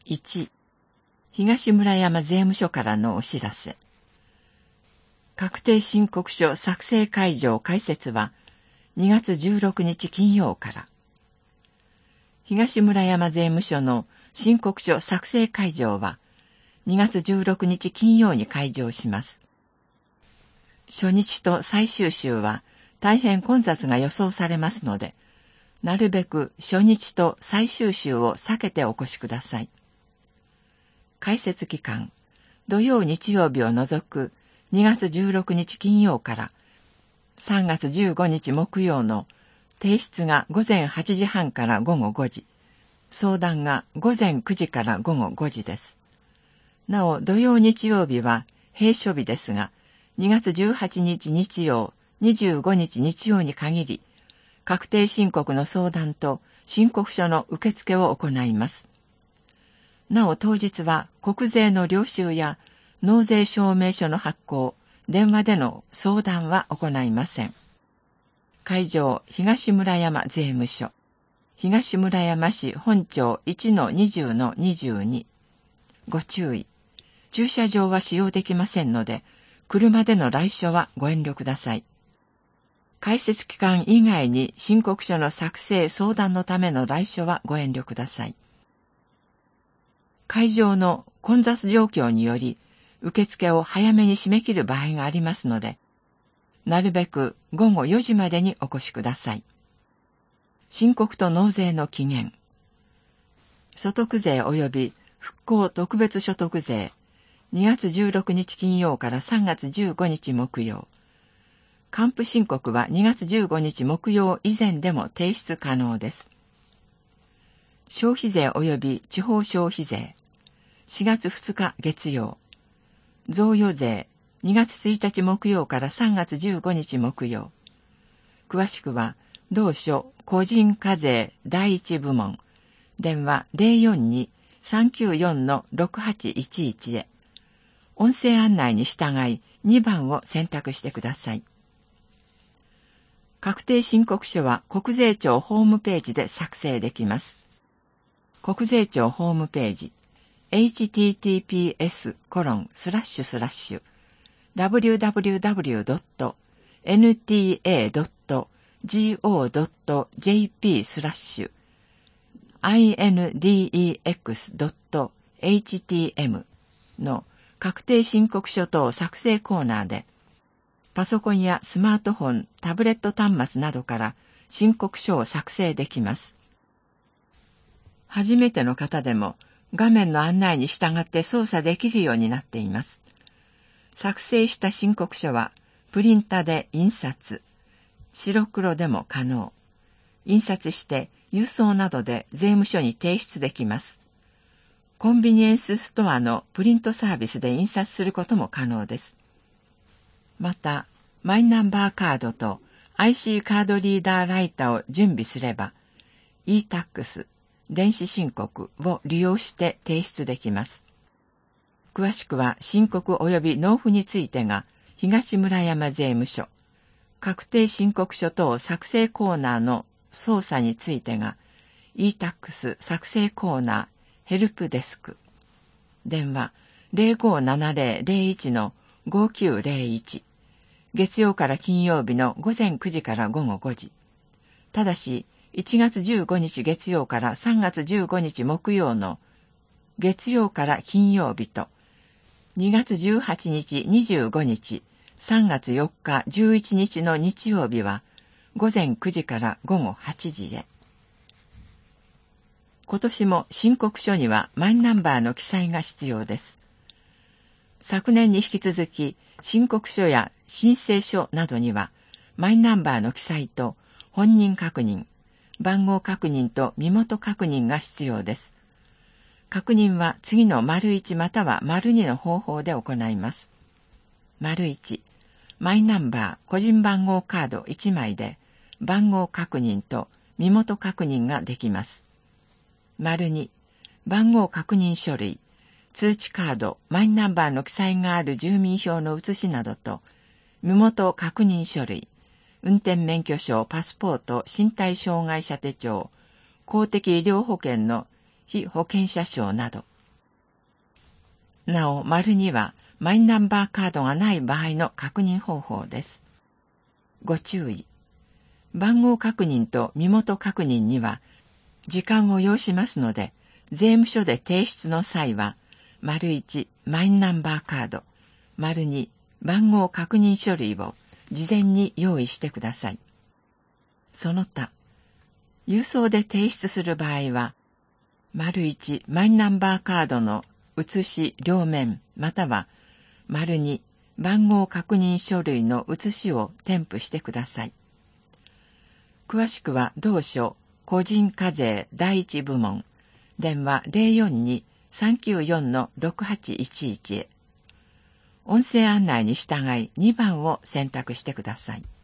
1、東村山税務署からのお知らせ。確定申告書作成会場開設は2月16日金曜から。東村山税務署の申告書作成会場は2月16日金曜に開場します。初日と最終週は大変混雑が予想されますので、なるべく初日と最終週を避けてお越しください。開設期間、土曜日曜日を除く2月16日金曜から3月15日木曜の提出が午前8時半から午後5時、相談が午前9時から午後5時です。なお、土曜日曜日は閉所日ですが、2月18日日曜、25日日曜に限り、確定申告の相談と申告書の受付を行います。なお当日は国税の領収や納税証明書の発行、電話での相談は行いません。会場、東村山税務署。東村山市本町 1-20-22。ご注意。駐車場は使用できませんので、車での来所はご遠慮ください。開設期間以外に申告書の作成相談のための来所はご遠慮ください。会場の混雑状況により、受付を早めに締め切る場合がありますので、なるべく午後4時までにお越しください。申告と納税の期限。所得税及び復興特別所得税、2月16日金曜から3月15日木曜。還付申告は2月15日木曜以前でも提出可能です。消費税及び地方消費税、4月2日月曜。贈与税、2月1日木曜から3月15日木曜。詳しくは、同書個人課税第一部門、電話 042-394-6811 へ。音声案内に従い2番を選択してください。確定申告書は国税庁ホームページで作成できます。国税庁ホームページ、https://www.nta.go.index.htm の確定申告書等作成コーナーで、パソコンやスマートフォン、タブレット端末などから申告書を作成できます。初めての方でも画面の案内に従って操作できるようになっています。作成した申告書はプリンタで印刷、白黒でも可能。印刷して郵送などで税務署に提出できます。コンビニエンスストアのプリントサービスで印刷することも可能です。また、マイナンバーカードと IC カードリーダーライターを準備すれば、e-tax、電子申告を利用して提出できます。詳しくは申告及び納付についてが東村山税務署、確定申告書等作成コーナーの操作についてが e-tax 作成コーナーヘルプデスク、電話 0570-01-5901、月曜から金曜日の午前9時から午後5時。ただし、1月15日月曜から3月15日木曜の月曜から金曜日と、2月18日25日、3月4日11日の日曜日は午前9時から午後8時へ。今年も申告書にはマイナンバーの記載が必要です。昨年に引き続き、申告書や申請書などにはマイナンバーの記載と本人確認、番号確認と身元確認が必要です。確認は次の ① または ② の方法で行います。①、マイナンバー個人番号カード1枚で番号確認と身元確認ができます。②、番号確認書類、通知カード、マイナンバーの記載がある住民票の写しなどと、身元確認書類、運転免許証、パスポート、身体障害者手帳、公的医療保険の被保険者証など、 なお、丸2はマイナンバーカードがない場合の確認方法です。ご注意。番号確認と身元確認には時間を要しますので、税務署で提出の際は、丸1マイナンバーカード、丸2番号確認書類を事前に用意してください。その他、郵送で提出する場合は、丸1マイナンバーカードの写し両面または丸2番号確認書類の写しを添付してください。詳しくは同書個人課税第一部門電話 042-394-6811 へ。音声案内に従い2番を選択してください。